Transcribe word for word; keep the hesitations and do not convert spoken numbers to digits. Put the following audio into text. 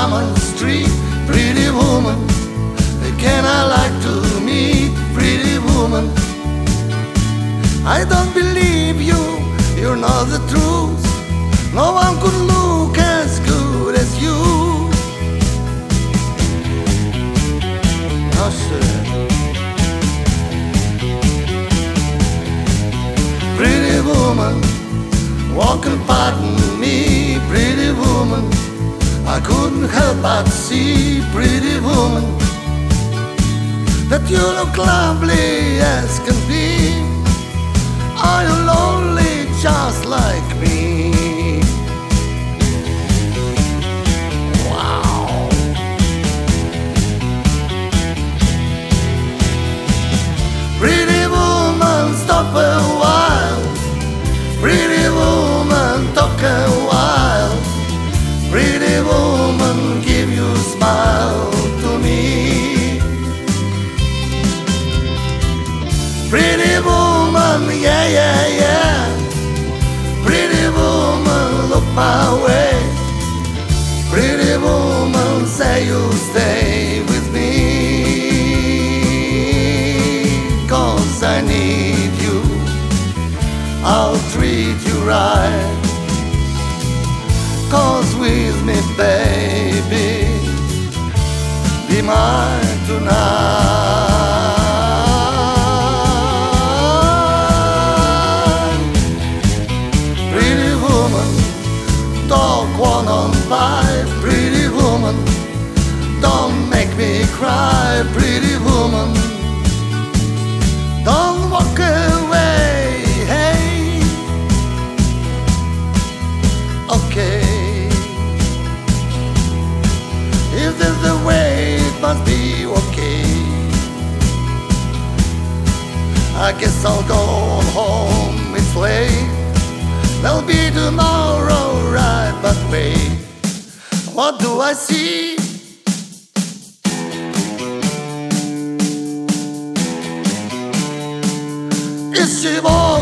Diamond Street. Pretty woman, can I like to meet? Pretty woman, I don't believe you, you're not the truth. No one could look as good as you. No, sir. Pretty woman, walking pardon me. Pretty woman, I couldn't help but see. Pretty woman, that you look lovely as can be. Are you lonely just like me? Wow. Pretty woman, stop a while. Pretty woman, talk a while. Pretty woman, give your smile to me. Pretty woman, yeah, yeah, yeah. Pretty woman, look my way. Pretty woman, say you'll stay with me. 'Cause I need you, I'll treat you right. 'Cause with me, baby, be mine tonight. Pretty woman, talk one on five. Pretty woman, don't make me cry. Pretty woman, don't walk away. Hey, okay. If there's a way, it must be okay. I guess I'll go home, it's late. There'll be tomorrow, right? But wait, what do I see? Is she born?